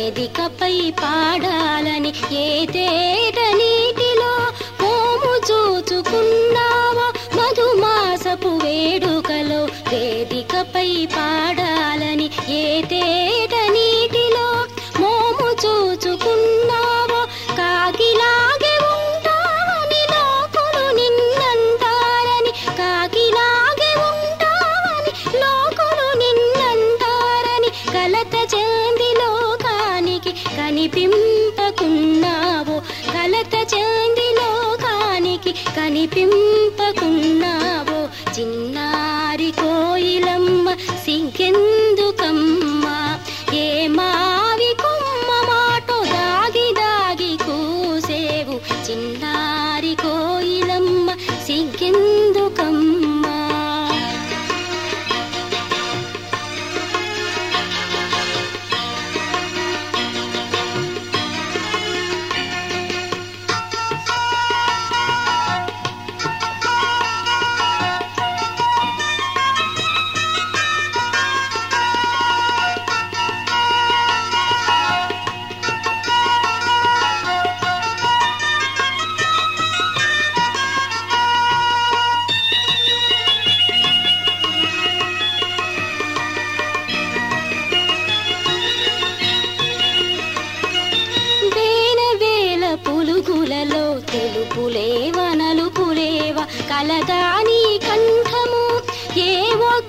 వేదికపై పాడాలని ఏటేట నీటిలో మోము చూచుకున్నావా మధుమాసపు వేడుకలో వేదికపై పాడాలని ఏటేట నీటిలో మోము చూచుకున్నావా కాకిలాగే ఉంటావని లోకులు నిన్నంటారని కాకిలాగే ఉంటావని లోకులు నిన్నంటారని కలత చెంది లోకానికి కనిపింపకున్నావు కలత చెంది లోకానికి కనిపింపకున్నావు చిన్నారి కోయిలమ్మ సిగ్గెందుకమ్మ ఏ మావి కొమ్మ మాటో దాగి దాగి కూసేవు చిన్నారి కోయిలమ్మ సిగ్గెందుకమ్మ పులుగులలో తెలుపులేవ నలుపులేవ కలగాని కంఠము ఏ ఒక్క